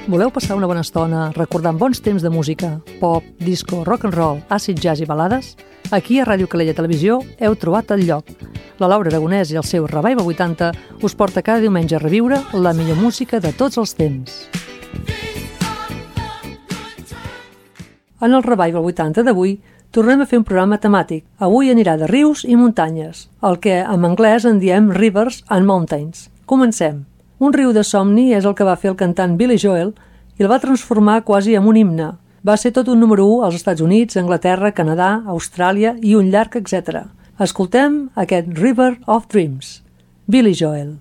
Voleu passar una bona estona recordant bons temps de música, pop, disco, rock and roll, acid jazz i balades? Aquí a Ràdio Calella Televisió heu trobat el lloc. La Laura Aragonès i el seu Revival 80 us porta cada diumenge a reviure la millor música de tots els temps. En el Revival 80 d'avui tornem a fer un programa temàtic. Avui anirà de rius i muntanyes, el que en anglès en diem Rivers and Mountains. Comencem. Un riu de somni és el que va fer el cantant Billy Joel i el va transformar quasi en un himne. Va ser tot un número 1 als Estats Units, Anglaterra, Canadà, Austràlia i un llarg etc. Escoltem aquest River of Dreams. Billy Joel.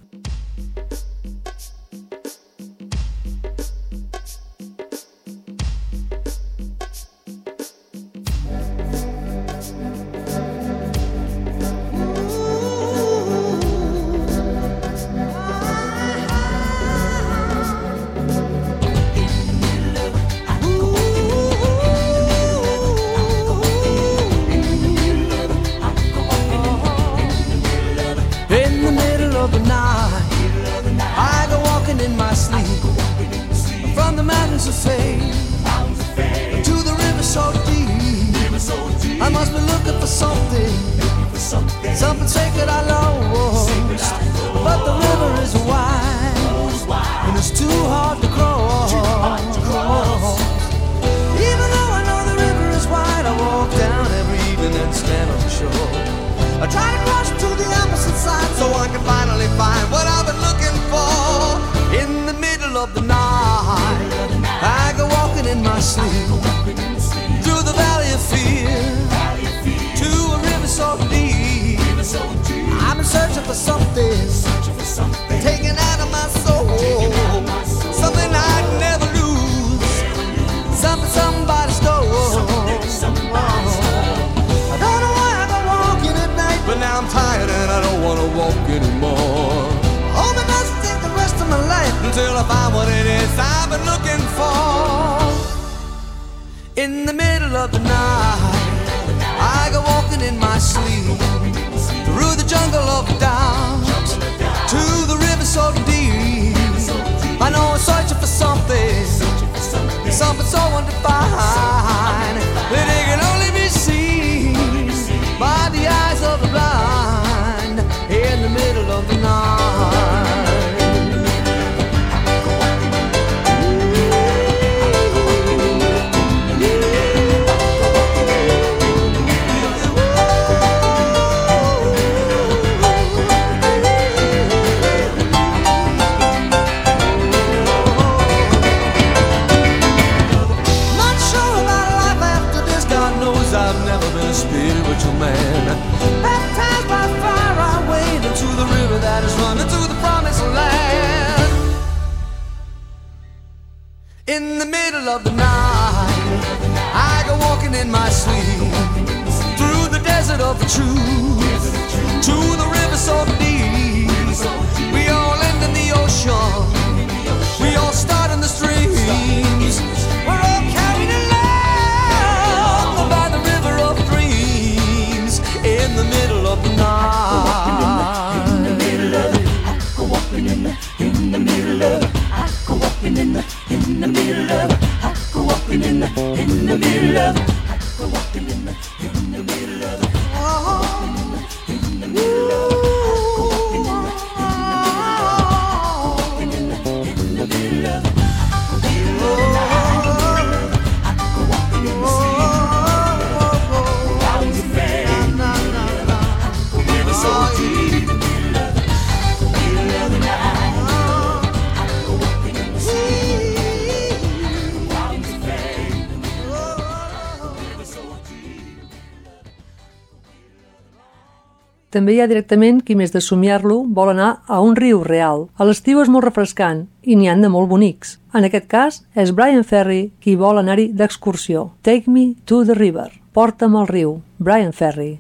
També hi ha directament qui, més de somiar-lo, vol anar a un riu real. A l'estiu és molt refrescant i n'hi han de molt bonics. En aquest cas, és Bryan Ferry qui vol anar-hi d'excursió. Take me to the river. Porta'm al riu. Bryan Ferry.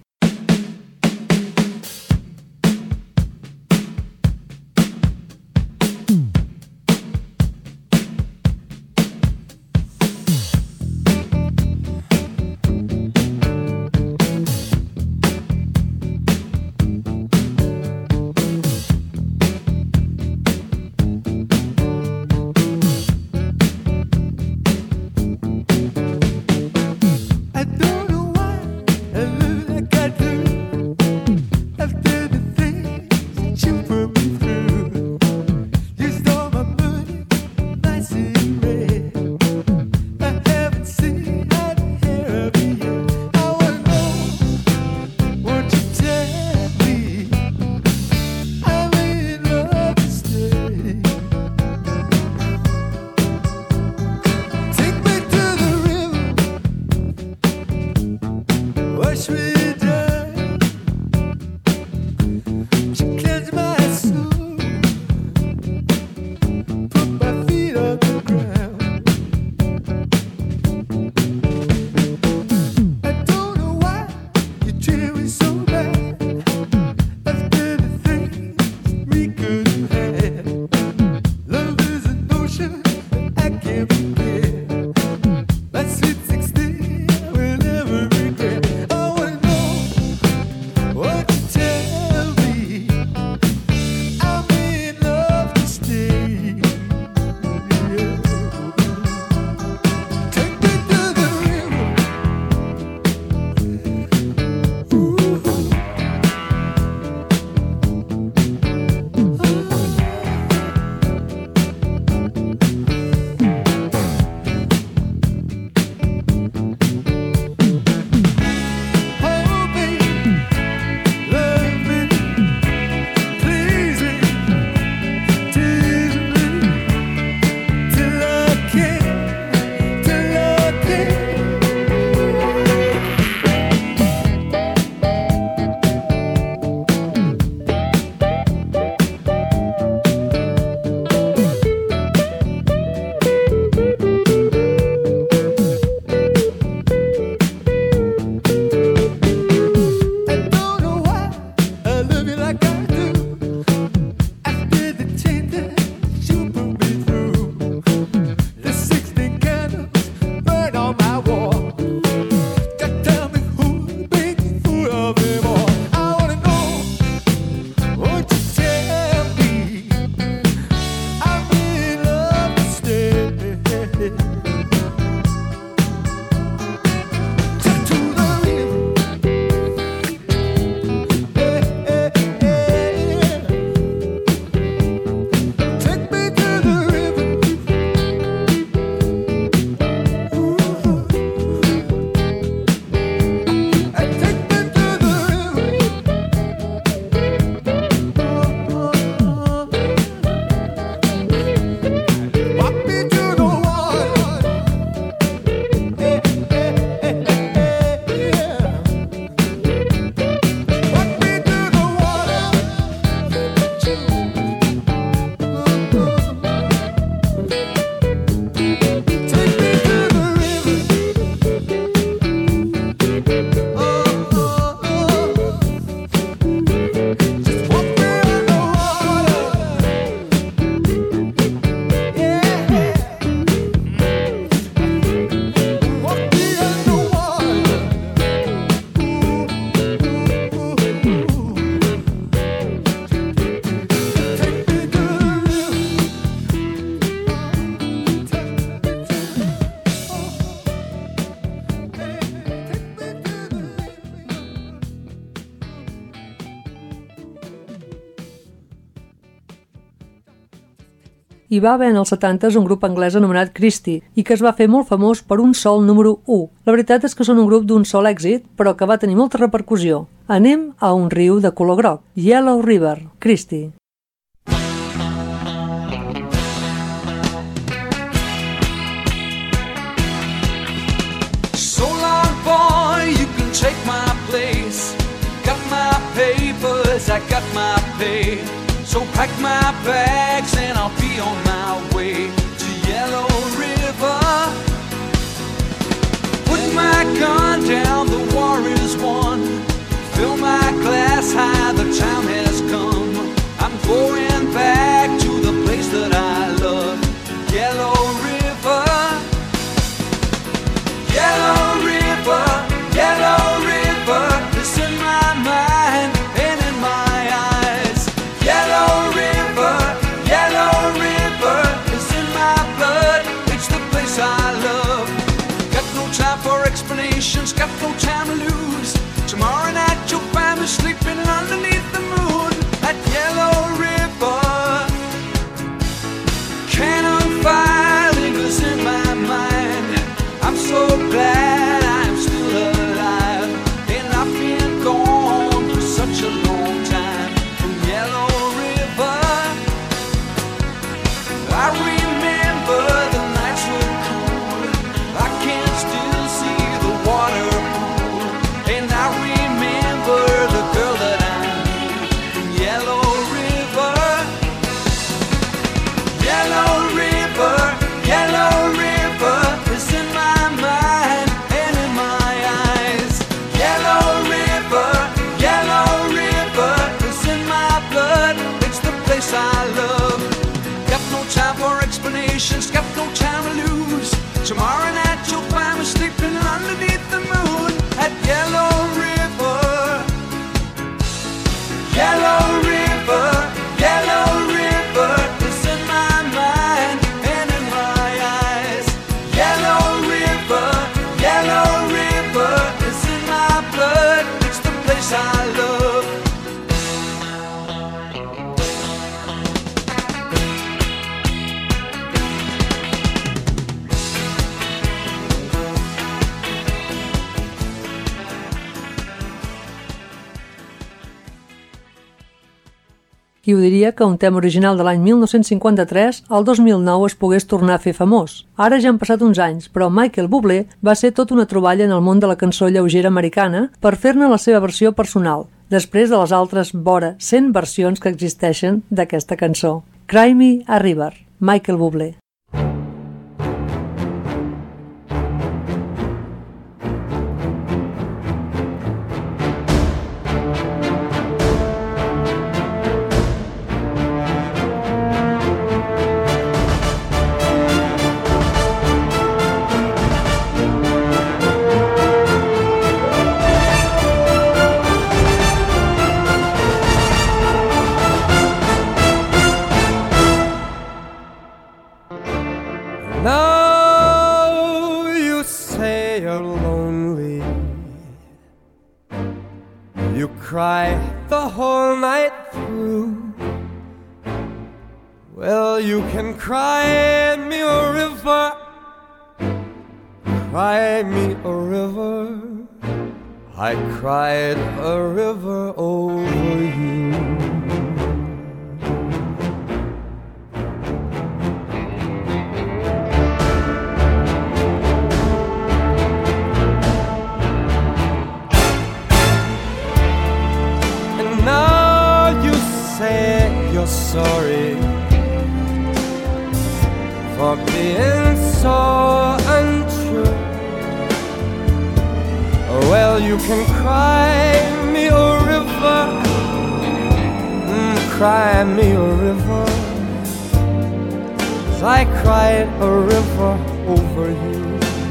Hi va haver en els 70s un grup anglès anomenat Christie i que es va fer molt famós per un sol número 1. La veritat és que són un grup d'un sol èxit, però que va tenir molta repercussió. Anem a un riu de color groc, Yellow River, Christie. So long, boy, you can take my place. Got my papers, I got my pay. So pack my bags and I'll be on my way to Yellow River. Put my gun down, the war is won. Fill my glass high, the time has come. I'm going back to the place that I love, Yellow River. Yellow River, Yellow River, it's in my mind and in my eyes. Yellow River, it's in my blood, it's the place I love. Got no time for explanations, got no time to lose. Tomorrow night you'll find me sleeping underneath the moon at Yellow River. Cannon fire lingers in my mind. I'm so glad I'm still alive, and I've been gone for such a long time from Yellow River. I remember the nights were cool, I can still see the water pool, and I remember the girl that I knew from Yellow River. Yellow River, Yellow River, it's in my mind and in my eyes. Yellow River, it's in my blood, it's the place I love. Got no time for explanations, got no time to lose. Tomorrow night you'll find me sleeping underneath the moon at Yellow River. Yellow River, it's in my mind and in my eyes. Yellow River, it's in my blood, it's the place I love. Qui ho diria que un tema original de l'any 1953 al 2009 es pogués tornar a fer famós. Ara ja han passat uns anys, però Michael Bublé va ser tota una troballa en el món de la cançó lleugera americana per fer-ne la seva versió personal, després de les altres vora 100 versions que existeixen d'aquesta cançó. Cry Me a River, Michael Bublé. cry the whole night through. Well, you can cry me a river, cry me a river. I cried a river over you. And now you say you're sorry for being so untrue. Well, you can cry me a river, cry me a river, 'cause I cried a river over you.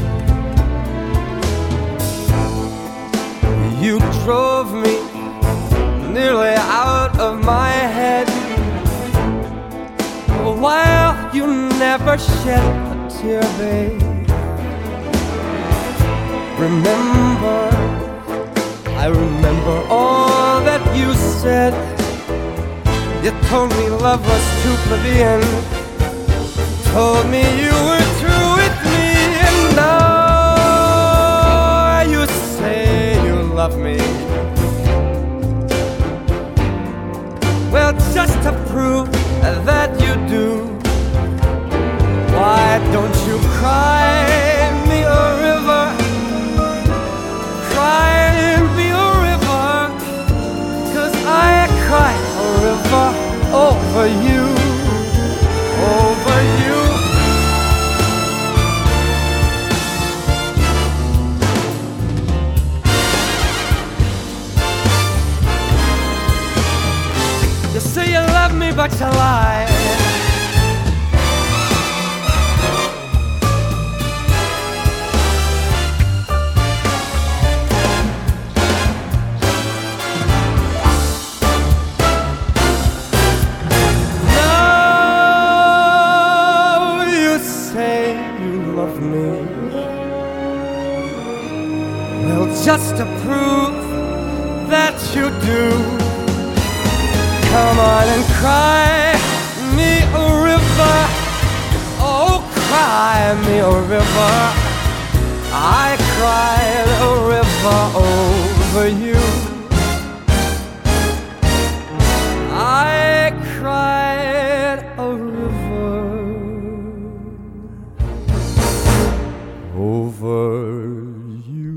You drove me nearly out of my head, while you never shed a tear, babe. Remember, I remember all that you said. You told me love was too plebeian, told me you were through with me. And now you say you love me. Well, just to prove that you do, why don't you cry me a river? Cry me a river, 'cause I cry a river over you, over you. You say you love me, but you lie. Just to prove that you do, come on and cry me a river. Oh, cry me a river. I cried a river over you. I cried a river over you.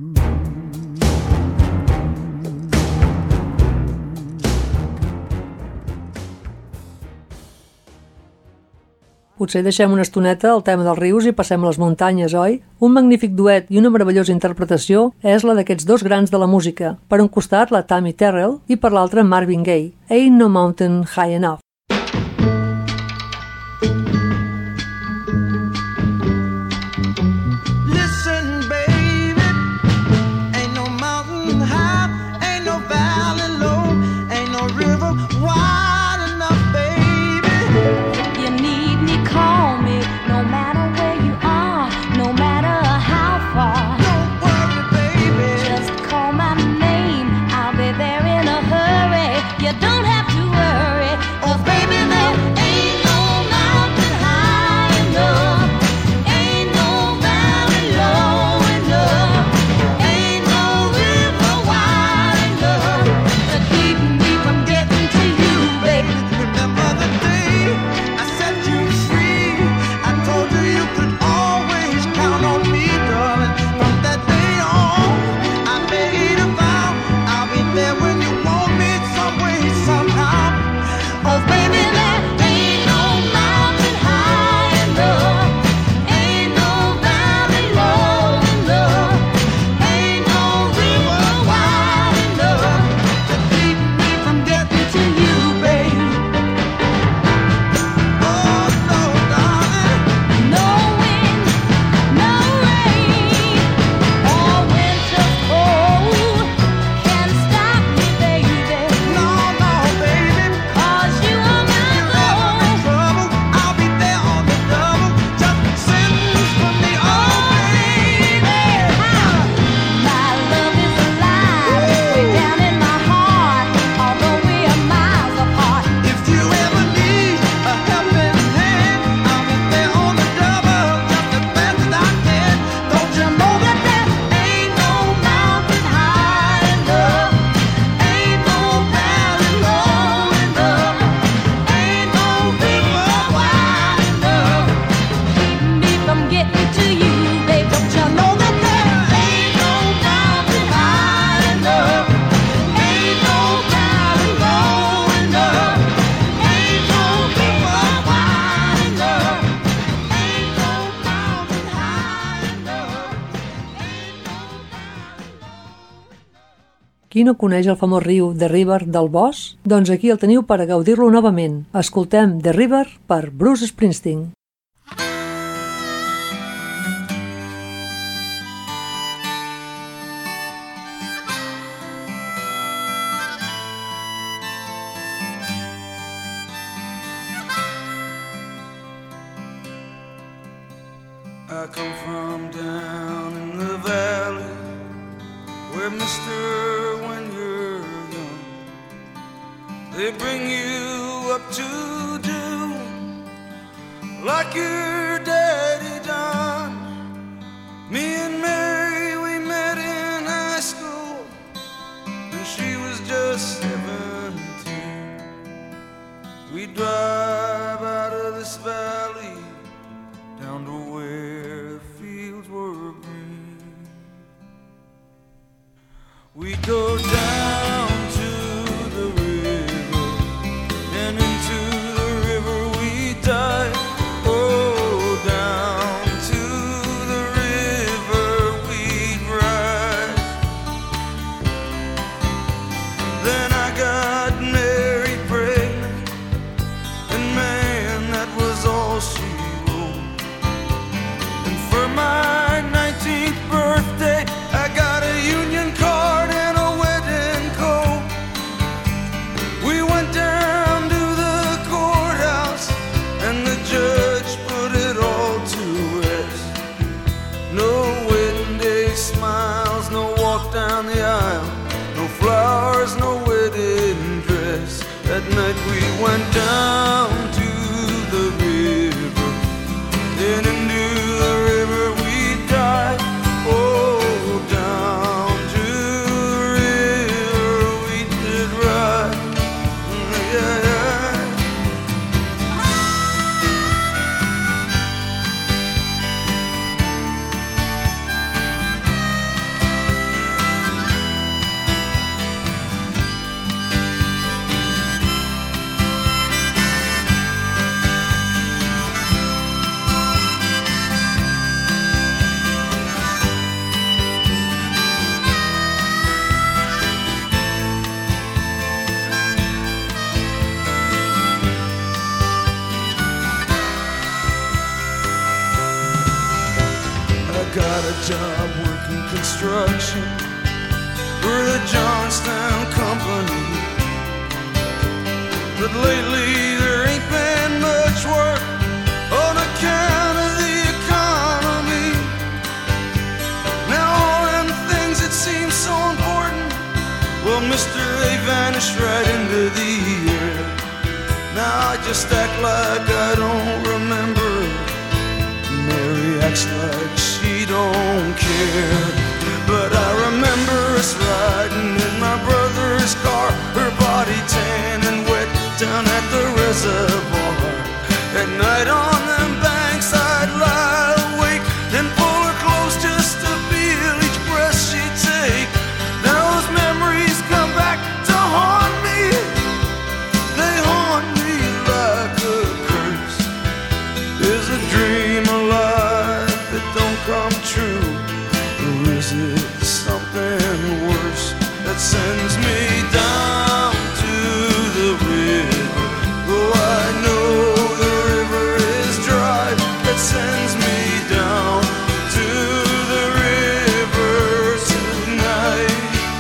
Potser deixem una estoneta el tema dels rius i passem a les muntanyes, oi? Un magnífic duet i una meravellosa interpretació és la d'aquests dos grans de la música. Per un costat, la Tammy Terrell, i per l'altre, Marvin Gaye. Ain't No Mountain High Enough. Baby Qui no coneix el famós riu The River del Bosc? Doncs aquí el teniu per a gaudir-lo novament. Escoltem The River per Bruce Springsteen. I come from down in the valley where, mister, when you're young, they bring you up to do like your daddy done. Me and Mary, we met in high school and she was just 17. We drive out of this valley down to where fields were green. We go down to the river, and into the river we dive. Oh, down to the river we'd ride. Then I got Mary pregnant, and man, that was all she wrote. And for my 19th birthday, I got a union card and a wedding coat. We went down to the courthouse, and the judge put it all to rest. No wedding day smiles, no walk down the aisle, no flowers, no wedding dress. That night we went down to the river, then into the river we dive. Oh, down to the river we did ride. Yeah, yeah. Got a job working construction for the Johnstown Company, but lately there ain't been much work on account of the economy. Now all them things that seem so important, well, mister, they vanished right into the air. Now I just act like I don't remember. Mary acts like she don't care. But I remember us riding in my brother's car, her body tan and wet down at the reservoir. At night on them banks I'd lie awake and pull her close just to feel each breath she'd take. Now those memories come back to haunt me. They haunt me like a curse. Is a dream alive that don't come true, or is it something worse that sends me down to the river? Oh, I know the river is dry, that sends me down to the river tonight.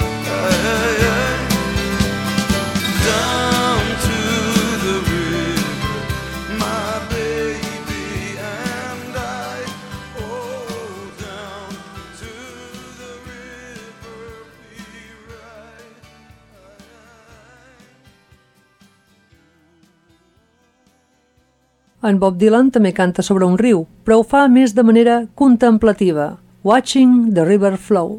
Down to the river, my baby and I. Oh, down to the river we ride. En Bob Dylan també canta sobre un riu, però ho fa més de manera contemplativa. Watching the River Flow.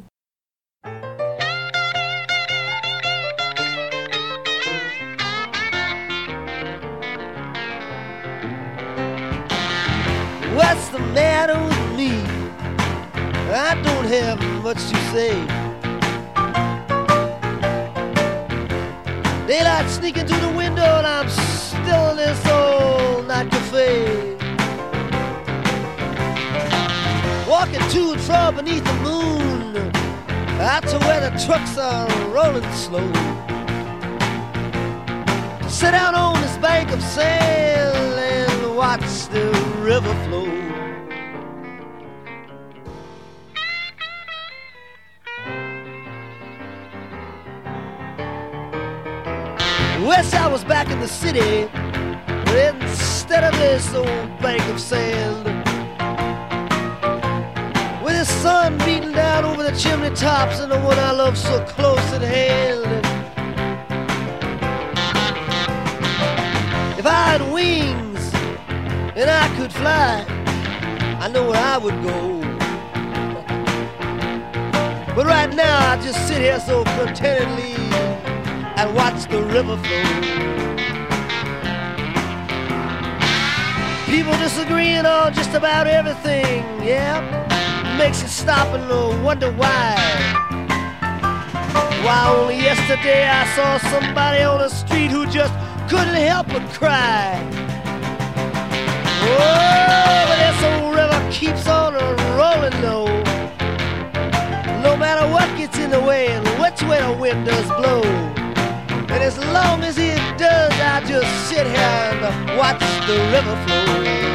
What's the matter with me? I don't have much to say. Daylight sneaking through the window and I'm still in this old night cafe. Walking to and fro beneath the moon, out to where the trucks are rolling slow. Sit down on this bank of sand and watch the river flow. Wish I was back in the city, but instead of this old bank of sand, with the sun beating down over the chimney tops and the one I love so close at hand. If I had wings and I could fly, I know where I would go. But right now I just sit here so contentedly and watch the river flow. People disagreeing on just about everything, yeah, makes you stop and wonder why. Why only yesterday I saw somebody on the street who just couldn't help but cry. Oh, but this old river keeps on rolling though, no matter what gets in the way and which way the wind does blow. And as long as it does, I just sit here and watch the river flow.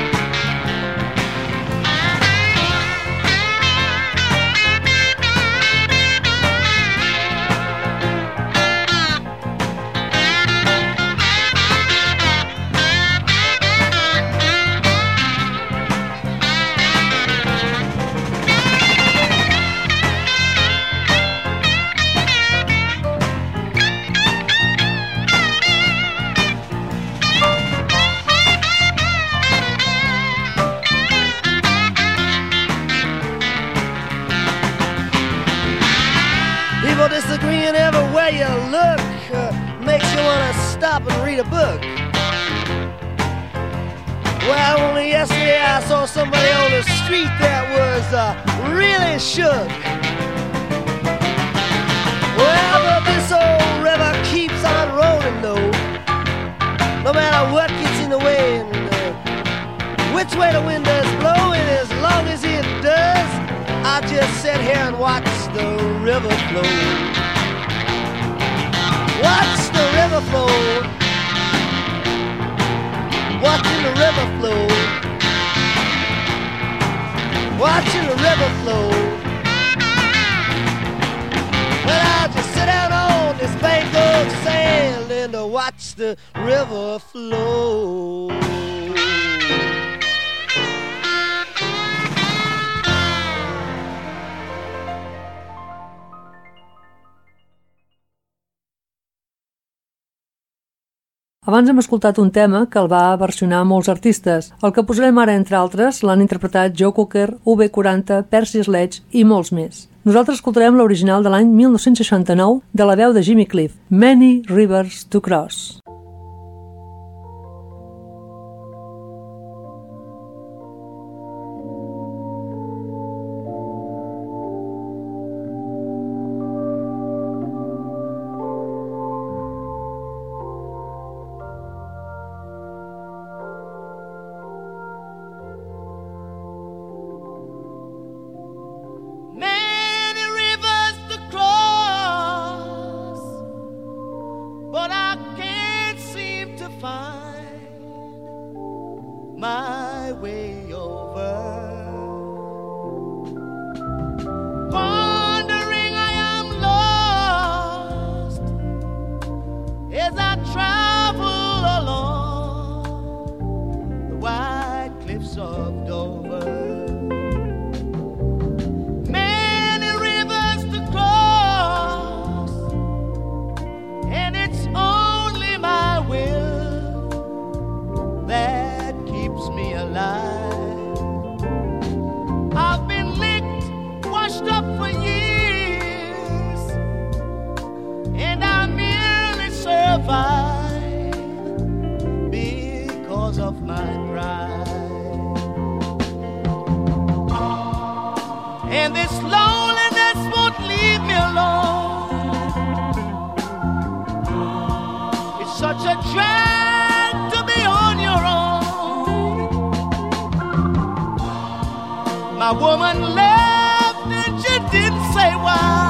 Disagreeing everywhere you look makes you want to stop and read a book. Well, only yesterday I saw somebody on the street that was really shook. Well, but this old river keeps on rolling though, no matter what gets in the way and which way the wind does blow. And as long as it does, I just sit here and watch the river flow. Watch the river flow. Watching the river flow. Watching the river flow. Well, I'll just sit down on this bank of sand and watch the river flow. Abans hem escoltat un tema que el va versionar molts artistes. El que posarem ara, entre altres, l'han interpretat Joe Cocker, UB40, Percy Sledge i molts més. Nosaltres escoltarem l'original de l'any 1969 de la veu de Jimmy Cliff, Many Rivers to Cross. My way over, pondering I am lost as I travel along the white cliffs of Dover. Many rivers to cross, and it's only my will that keeps me alive. I've been licked, washed up for years, and I merely survive because of my pride. And this loneliness won't leave me alone. It's such a drag to be on your own. My woman left and she didn't say why.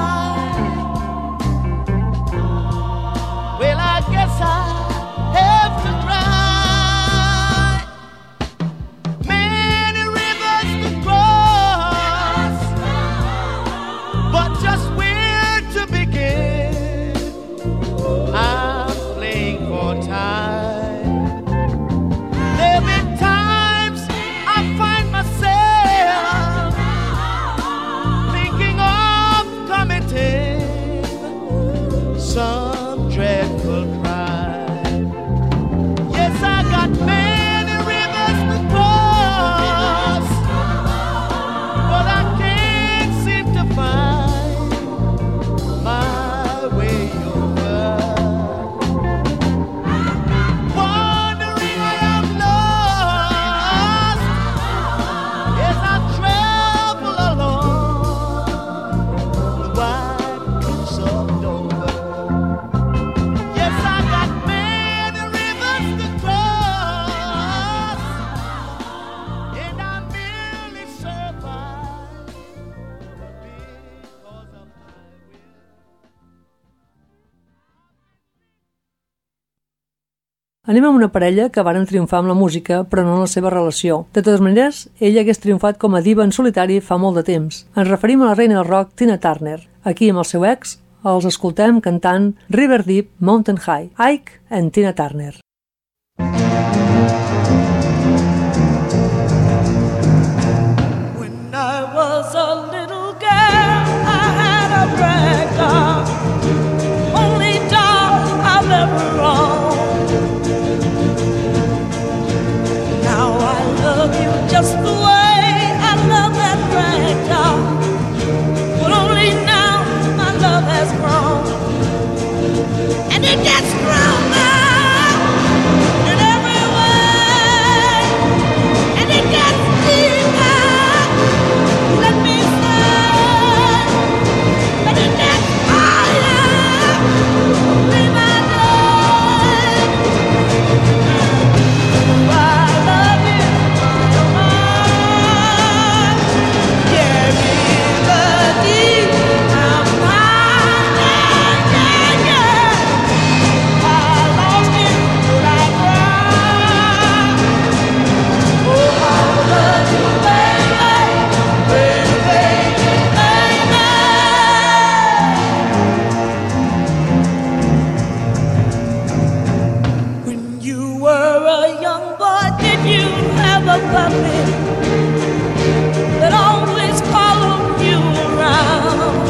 Anem amb una parella que varen triomfar amb la música, però no en la seva relació. De totes maneres, ella hagués triomfat com a diva en solitari fa molt de temps. Ens referim a la reina del rock Tina Turner. Aquí, amb el seu ex, els escoltem cantant River Deep, Mountain High, Ike and Tina Turner. When I was a little girl, I had a rag doll, only doll I've ever owned. Now I love you just the way I love that rag doll, but only now my love has grown, and it gets stronger in every way, and it gets deeper. Let me say that it gets higher. Be my love. I love you, yeah, River Deep, I'm fine, yeah, yeah. I lost you, but I cried. Oh, I love you, baby, baby, baby. When you were a young boy, did you have a puppy that always followed you around?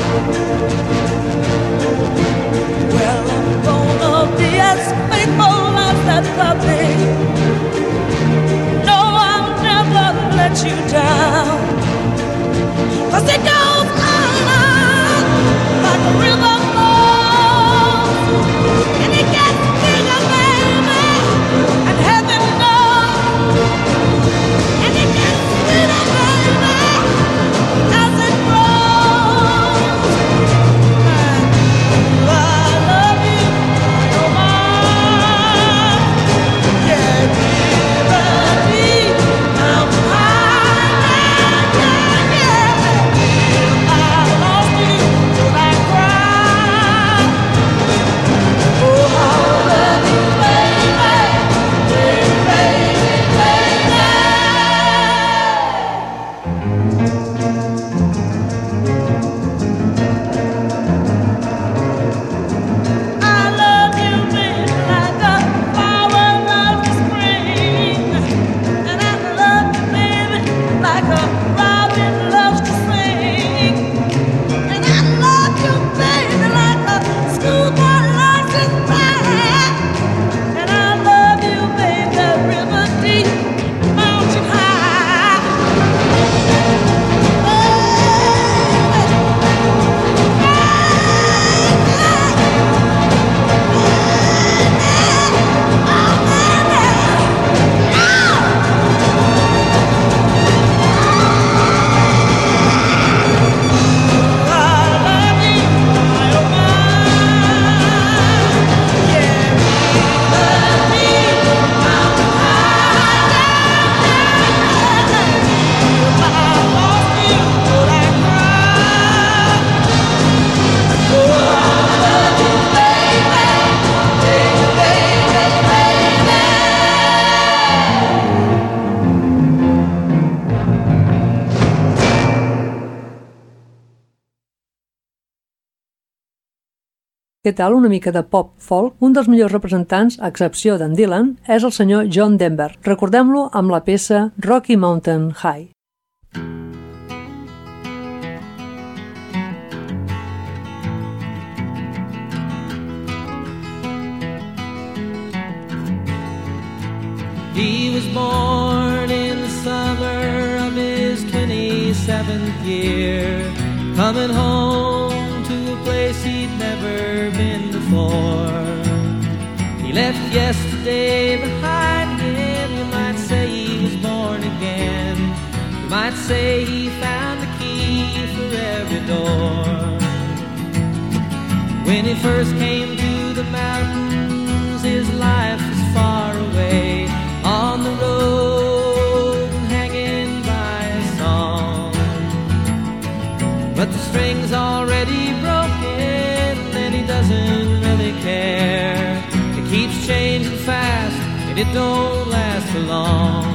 Well, I'm gonna be as faithful as that puppy. No, I'll never let you down. 'Cause it goes on like a river flows, and it gets bigger, baby, and heaven knows, and it gets sweeter, baby, as it grows. I love you, you're mine, yeah, River Deep, I'm high, yeah, yeah. I lost you, but I cried. Oh, I love you, baby, baby, baby. I love you, baby, like a flower loves the spring, and I love you, baby, like a robin loves to sing, and I love you, baby, like a schoolboy loves his band, and I love you, baby, river deep, mountain high. Què tal una mica de pop-folk? Un dels millors representants, a excepció d'en Dylan, és el senyor John Denver. Recordem-lo amb la peça Rocky Mountain High. He was born in the summer of his 27th year, coming home to a place he'd never been before. He left yesterday behind him. You might say he was born again. You might say he found the key for every door. When he first came to the mountains, his life was far away, on the road and hanging by a song. But the string's already broken and he doesn't really care. It keeps changing fast it don't last for long.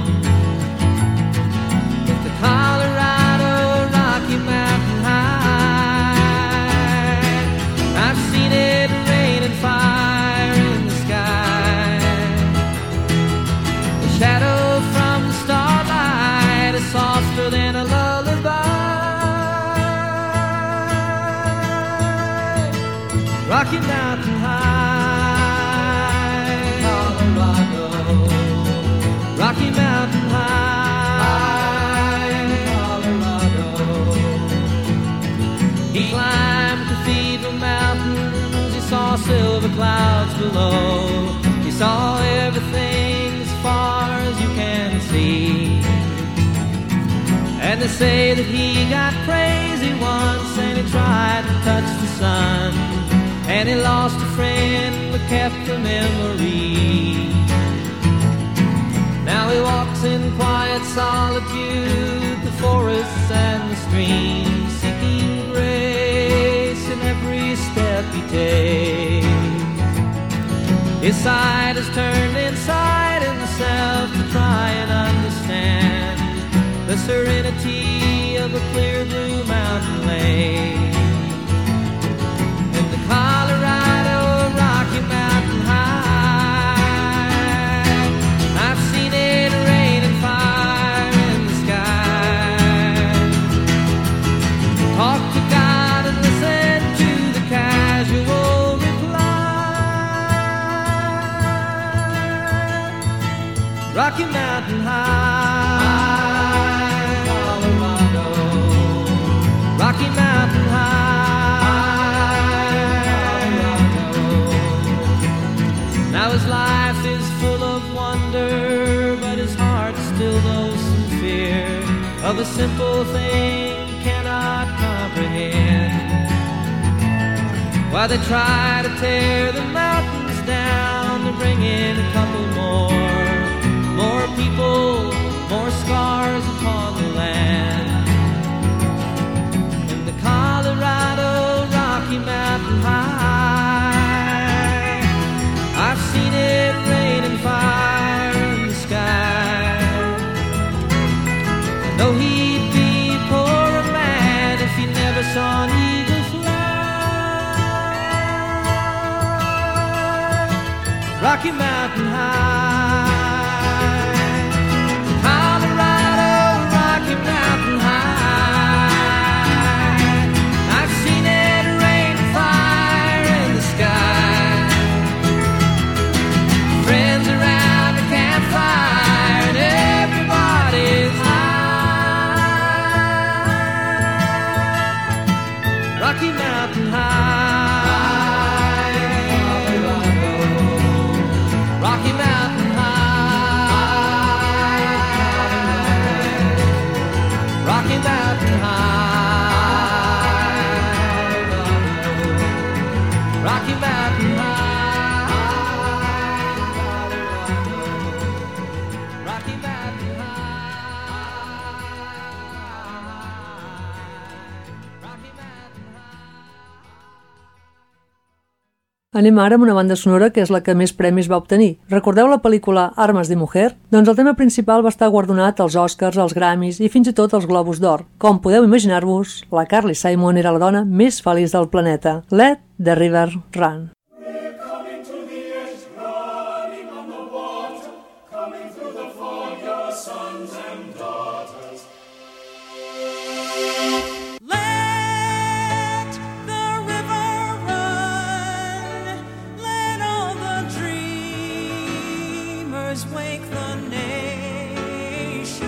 But the Colorado Rocky Mountain High, I've seen it rain and fire in the sky. The shadow from the starlight is softer than a lullaby. Rocky Mountain High, Colorado. Rocky Mountain High, Colorado. He climbed Cathedral Mountains, he saw silver clouds below. He saw everything as far as you can see. And they say that he got crazy once and he tried to touch the sun. And he lost a friend but kept a memory. Now he walks in quiet solitude, the forests and the streams, seeking grace in every step he takes. His side is turned inside himself to try and understand the serenity of a clear blue mountain lake. Colorado Rocky Mountain High, I've seen it rain and fire in the sky. Talk to God and listen to the casual reply. Rocky Mountain High, Colorado. Rocky Mountain High. Now his life is full of wonder, but his heart still knows some fear of a simple thing he cannot comprehend. While they try to tear the mountains down to bring in a couple more people, more scars upon the land. In the Colorado Rocky Mountain High, I've seen it rain and fire in the sky. Though he'd be a poorer man if he never saw an eagle fly. Rocky Mountain High, Colorado Rocky Mountain High, I've seen it rain and fire in the sky. Friends around the campfire and everybody's high. Rocky Mountain High, Colorado. Rocky Mountain High, Rocky Mountain High, Rocky Mountain High. Anem ara amb una banda sonora que és la que més premis va obtenir. Recordeu la pel·lícula Armas de Mujer? Doncs el tema principal va estar guardonat als Oscars, als Grammys i fins i tot als Globus d'Or. Com podeu imaginar-vos, la Carly Simon era la dona més feliç del planeta. Let the river run. Wake the nation,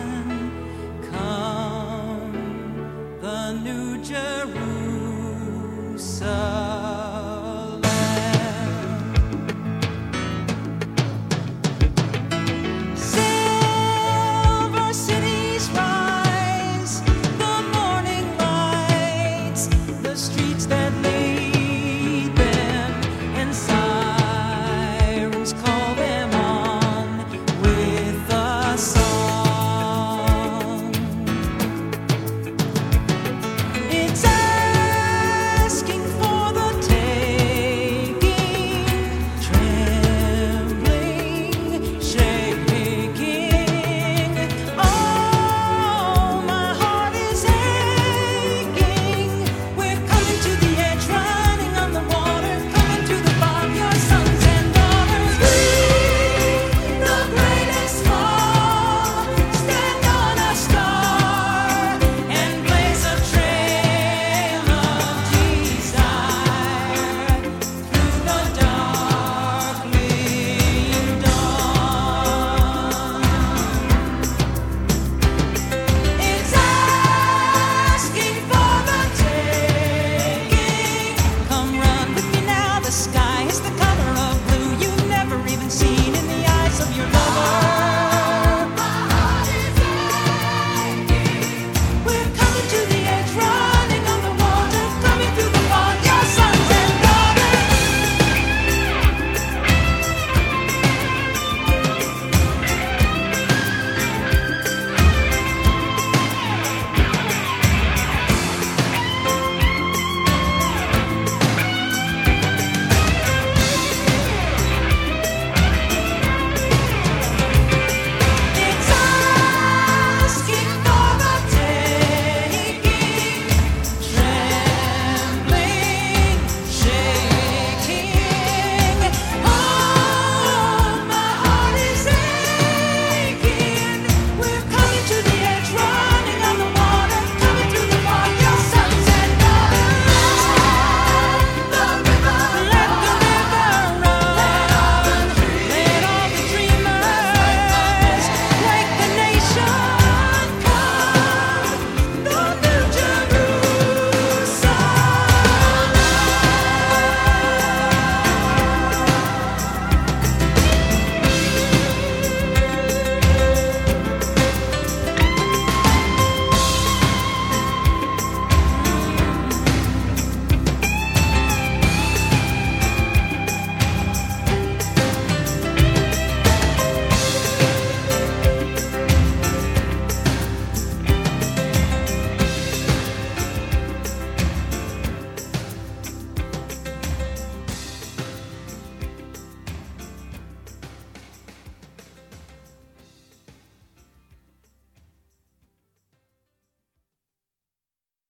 come the new Jerusalem. Silver cities rise, the morning lights, the streets that lead them, and sirens call them on with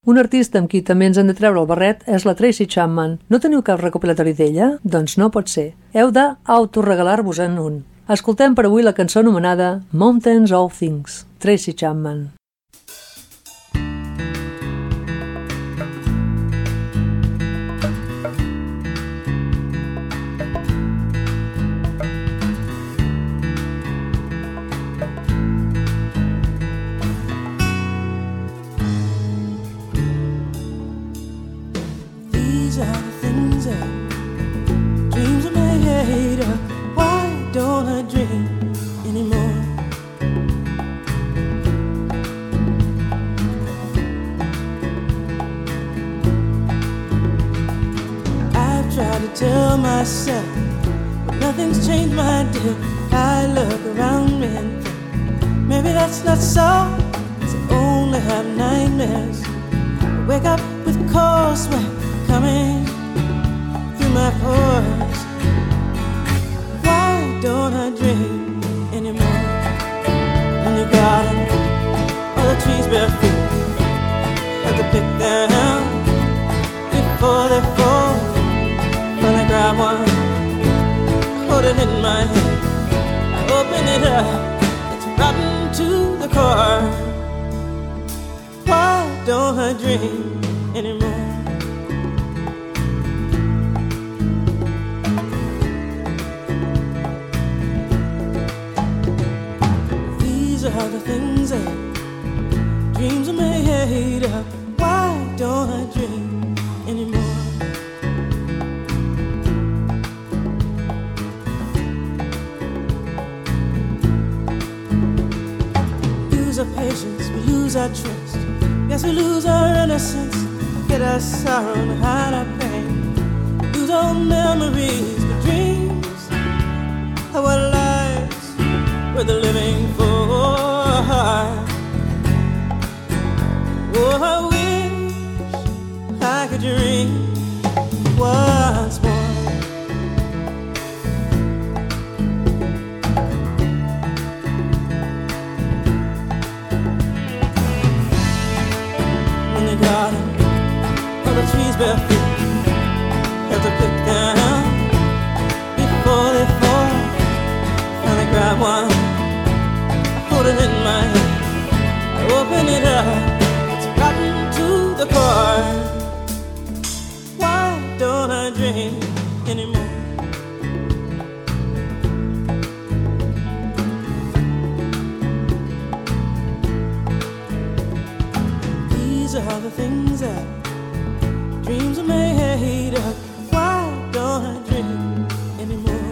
Un artista amb qui també ens hem de treure el barret és la Tracy Chapman. No teniu cap recopilatori d'ella? Doncs no pot ser. Heu d'autoregalar-vos-en un. Escoltem per avui la cançó anomenada Mountains of Things, Tracy Chapman. These are the things that dreams are made of. Why don't I dream anymore? I've tried to tell myself, but nothing's changed, my dear. I look around me and think, maybe that's not so. I only have nightmares. I wake up with cold sweat coming through my pores. Why don't I dream anymore? In the garden, all the trees bear fruit. Have to pick them before they fall. When I grab one, hold it in my hand, I open it up, it's rotten to the core. Why don't I dream anymore? These are the things that dreams are made of. Why don't I dream anymore? Lose our patience, we lose our trust. Yes, we lose our innocence, get our sorrow and hide our pain. Lose all memories, but dreams are what lives worth the living for. Oh, I wish I could dream once more. In the garden, all the trees bear fruit. Have to pick them before they fall. And I grab one, hold it in my hand, I open it up, it's rotten to the core. Why don't I dream anymore? These are the things that dreams are made of. Why don't I dream anymore?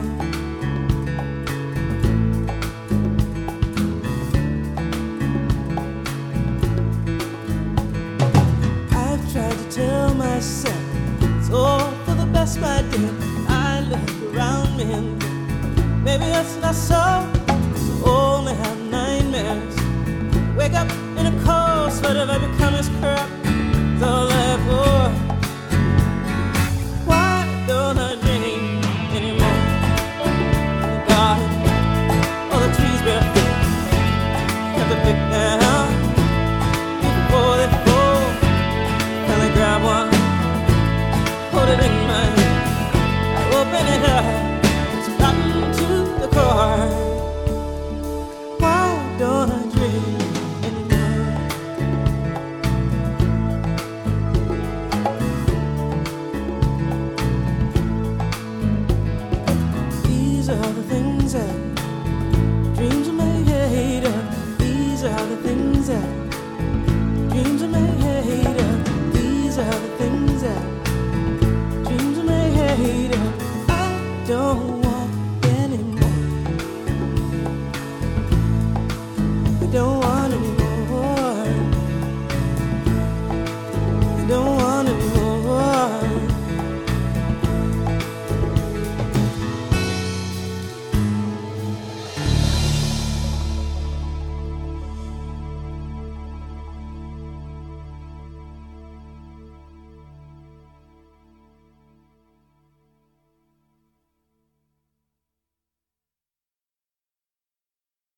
I've tried to tell myself it's all for the best, my dear. I look around me and think, maybe that's not so. So only have nightmares. Wake up in a cold sweat of every coming crap. It's all I have for. Why don't I dream anymore? In the garden, all the trees bear fruit. Have to pick them before they fall. And I grab one, hold it in my hand, I open it up, it's rotten to the core.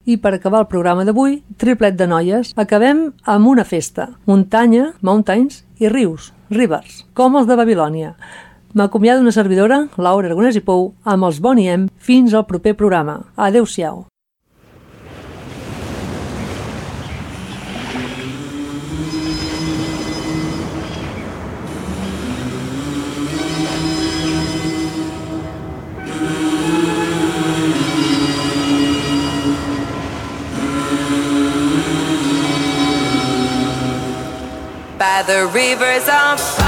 I per acabar el programa d'avui, triplet de noies, acabem amb una festa. Muntanya, mountains, i rius, rivers, com els de Babilònia. M'acomiada una servidora, Laura Aragonès i Pou, amb els Bonnie M. Fins al proper programa. Adéu-siau. By the rivers of